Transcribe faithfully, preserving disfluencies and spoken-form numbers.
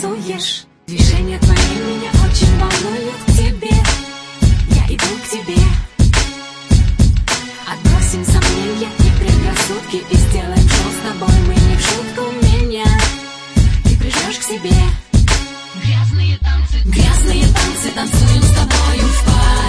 танцуешь. Движения твои меня очень волнуют к тебе. Я иду к тебе. Отбросим сомнения и предрассудки и сделаем шоу с тобой. Мы не в шутку меня. Ты прижмешь к себе. Грязные танцы, грязные танцы танцуем с тобою в паре.